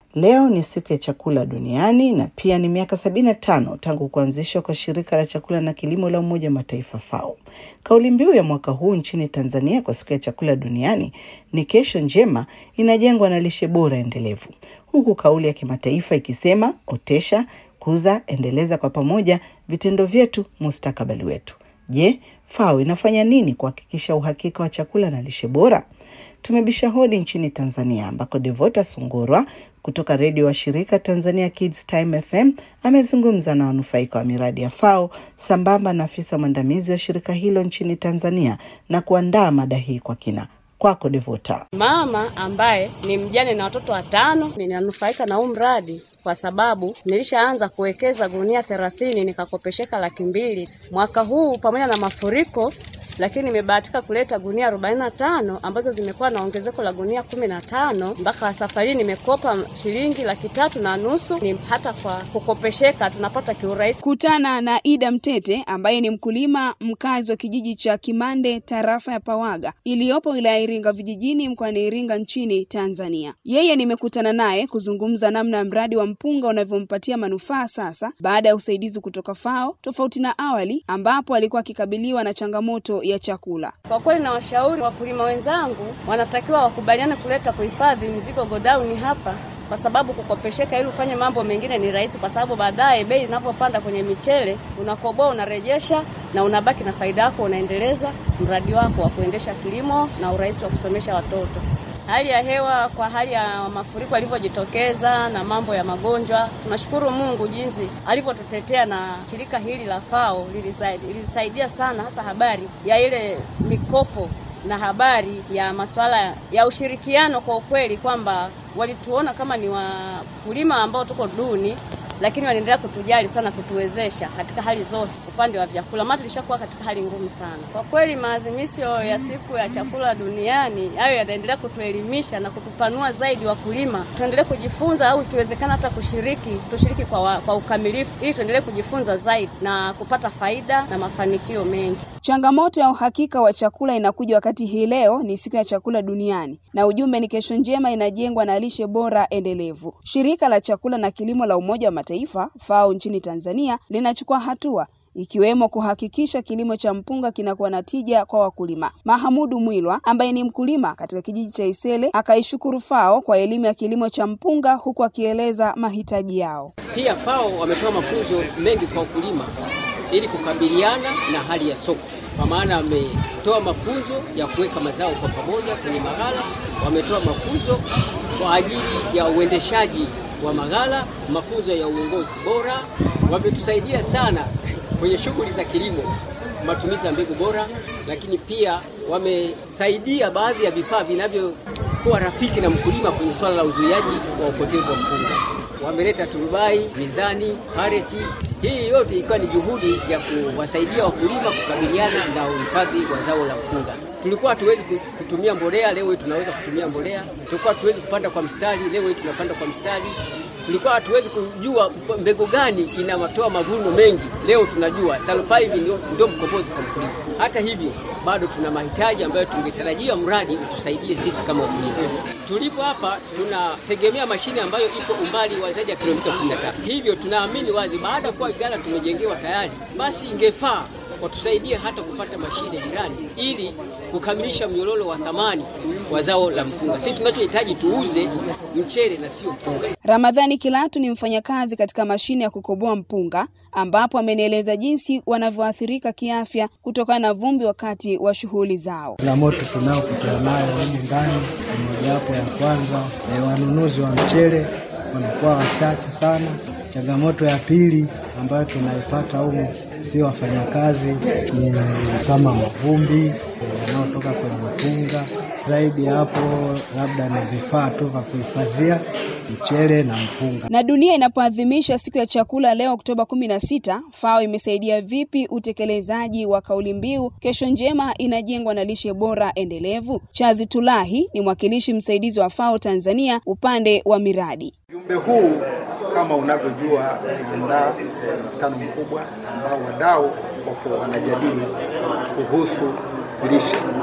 Leo ni siku ya chakula duniani na pia ni miaka 75 tangu kuanzishwa kwa shirika la chakula na kilimo la Umoja wa Mataifa FAO. Kauli mbiu ya mwaka huu nchini Tanzania kwa siku ya chakula duniani ni kesho njema inajengwa na lishe bora endelevu. Huku kauli ya kimataifa ikisema otesha, kuza, endeleza kwa pamoja vitendo vyetu, mustakabali wetu. Je, FAO inafanya nini kuhakikisha uhakika wa chakula na lishe bora? Tumebisha hodi nchini Tanzania ambako Devota Sungurwa kutoka redio wa shirika Tanzania Kids Time FM amezungumza na wanufaika wa miradi ya FAO sambamba na afisa mwandamizi wa shirika hilo nchini Tanzania na kuandaa mada hii kwa kina. Kwako Devota. Mama ambaye ni mjane na watoto 5 ninanufaika na huu mradi kwa sababu nilishaanza kuwekeza gunia 30 nikakopesheka 200,000 mwaka huu pamoja na mafuriko, lakini nimebahatika kuleta gunia 45 ambazo zimekuwa na ongezeko la gunia 15 mpaka safari nimekopa shilingi 350,000 ni hata kwa kukopesheka tunapata kiurahisi. Kutana na Ida Mtete ambaye ni mkulima mkazi wa kijiji cha Kimande tarafa ya Pawaga iliyopo wilaya Iringa vijijini mkoani Iringa nchini Tanzania. Yeye nimekutana naye kuzungumza namna mradi wa mpunga unavyompatia manufaa sasa baada ya usaidizi kutoka FAO, tofauti na awali ambapo alikuwa akikabiliwa na changamoto ya chakula. Kwa kweli na washauri wakulima wenzangu wanatakiwa wakubaliane kuleta kuhifadhi mzigo godown hapa, kwa sababu kukopesheka ili ufanye mambo mengine ni rahisi, kwa sababu baadaye bei inapopanda kwenye michele unakoboa, unarejesha na unabaki na faida yako, unaendeleza mradi wako wa kuendesha kilimo na urahisi wa kusomesha watoto. Hali ya hewa kwa hali ya mafuriko yalivyojitokeza na mambo ya magonjwa, tunashukuru Mungu jinsi alivyotutetea, na shirika hili la FAO lilisaidia sana, hasa habari ya ile mikopo na habari ya masuala ya ushirikiano. Kwa ukweli kwamba walituona kama ni wakulima ambao tuko duni, lakini wanaendelea kutujali sana, kutuwezesha katika hali zote. Upande wa vyakula maana tulishakuwa katika hali ngumu sana. Kwa kweli maadhimisho ya siku ya chakula duniani hayo yanaendelea kutuelimisha na kutupanua zaidi wakulima. Tuendelee kujifunza au ikiwezekana hata tushiriki kwa ukamilifu ili tuendelee kujifunza zaidi na kupata faida na mafanikio mengi. Changamoto ya uhakika wa chakula inakuja wakati hii leo ni siku ya chakula duniani na ujumbe ni kesho njema inajengwa na lishe bora endelevu. Shirika la chakula na kilimo la Umoja wa Mataifa FAO nchini Tanzania linachukua hatua ikiwemo kuhakikisha kilimo cha mpunga kinakuwa na tija kwa wakulima. Mahamudu Mwilwa ambaye ni mkulima katika kijiji cha Isele akaishukuru FAO kwa elimu ya kilimo cha mpunga huku akieleza mahitaji yao. Pia FAO wametoa mafunzo mengi kwa wakulima ili kukabiliana na hali ya soko. Kwa maana wametoa mafunzo ya kuweka mazao kwa pamoja kwenye maghala, wametoa mafunzo kwa ajili ya uendeshaji wa maghala, mafunzo ya uongozi bora. Wametusaidia sana kwenye shughuli za kilimo, matumizi ya mbegu bora, lakini pia wamesaidia baadhi ya vifaa vinavyokuwa rafiki na mkulima kwenye swala la uzuiaji wa upotevu wa mpunga. Wameleta turubai, mizani, pareti. Hii yote ikiwa ni juhudi ya kuwasaidia wakulima kukabiliana na uhifadhi wa zao la mpunga. Tulikuwa hatuwezi kutumia mbolea, leo tunaweza kutumia mbolea. Tulikuwa hatuwezi kupanda kwa mstari, leo tunapanda kwa mstari. Tulikuwa hatuwezi kujua mbegu gani inatoa mavuno mengi, leo tunajua. Sulfide ndio mkombozi kwa mkulima. Hata hivyo bado tuna mahitaji ambayo tungetarajia mradi utusaidie sisi kama wakulima. Tulipo hapa tunategemea mashine ambayo iko umbali wa zaidi ya kilomita 15. Hivyo tunaamini wazi baada ya kuwa ghala tumejengewa tayari, basi ingefaa watusaidie hata kupata mashine jirani ili kukamilisha mnyororo wa thamani wa zao la mpunga. Sisi tunachohitaji tuuze mchele na sio mpunga. Ramadhani Kilatu ni mfanyakazi katika mashine ya kukoboa mpunga ambapo amenieleza jinsi wanavyoathirika kiafya kutokana na vumbi wakati wa shughuli zao. Changamoto tunayokutana nayo huko ndani ni hapo ya kwanza, wanunuzi wa mchele wanakuwa wachache sana. Changamoto ya pili ambayo tunaipata huko si wafanyakazi, ni kama mavumbi yanayotoka kwenye mpunga. Zaidi hapo labda ni vifaa tu vya kuhifadhia mchele na mpunga. Na dunia inapoadhimisha siku ya chakula leo Oktoba 16, FAO imesaidia vipi utekelezaji wa kauli mbiu kesho njema inajengwa na lishe bora endelevu? Chazi Tulahi ni mwakilishi msaidizi wa FAO Tanzania upande wa miradi. Ujumbe huu kama unavyojua unaandaa mkutano mkubwa ambao wadau wapo wanajadili kuhusu lishe.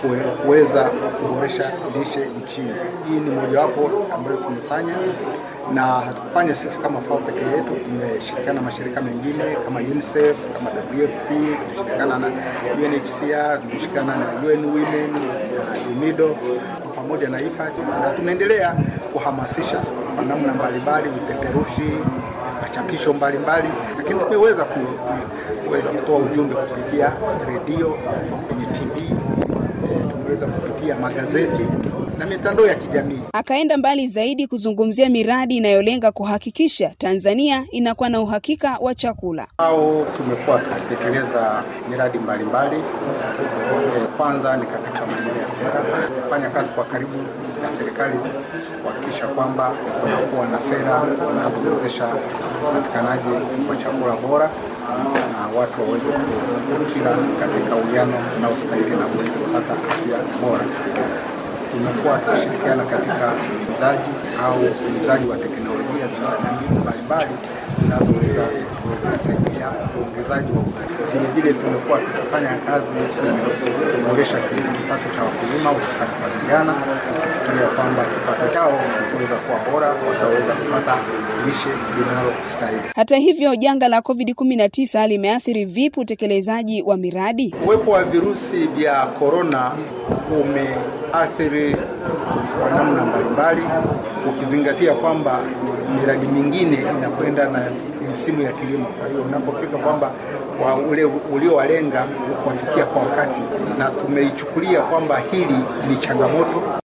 kuweza kuboresha lishe nchini. Hii ni mojawapo ambayo tumefanya, na hatukufanya sisi kama FAO peke yetu. Tumeshirikiana na mashirika mengine kama UNICEF, kama WFP, tumeshirikiana na UNHCR, tumeshirikiana na UN Women, na UNIDO pamoja na IFAD, na tunaendelea kuhamasisha kwa namna mbalimbali, vipeperushi, machapisho mbalimbali, lakini tumeweza kutoa ujumbe kupitia redio, kwenye TV, tumeweza kupitia magazeti na mitandao ya kijamii. Akaenda mbali zaidi kuzungumzia miradi inayolenga kuhakikisha Tanzania inakuwa na uhakika wa chakula. Tumekuwa tukitekeleza miradi mbalimbali. Kwanza ni katika maeneo ya sera, kufanya kazi kwa karibu na serikali kuhakikisha kwamba kunakuwa na sera zinazowezesha upatikanaji wa chakula bora na watu waweze kula katika uwiano unaostahili na waweze kupata afya bora. Tumekuwa tukishirikiana katika uuzaji wa teknolojia na mbinu mbalimbali zinazoweza kusaidia uongezaji wa uzalishaji. Vile tumekuwa tukifanya kazi kuboresha kipato cha wakulima, hususan kwa vijana, tukifikiria kwamba kipato chao kitaweza kuwa bora, wataweza kupata lishe linalostahili. Hata hivyo, janga la COVID-19 limeathiri vipi utekelezaji wa miradi? Uwepo wa virusi vya corona umeathiri kwa namna mbalimbali, ukizingatia kwamba miradi mingine inakwenda na misimu ya kilimo. Kwa hiyo unapofika kwamba ule uliowalenga kuwafikia kwa wakati, na tumeichukulia kwamba hili ni changamoto.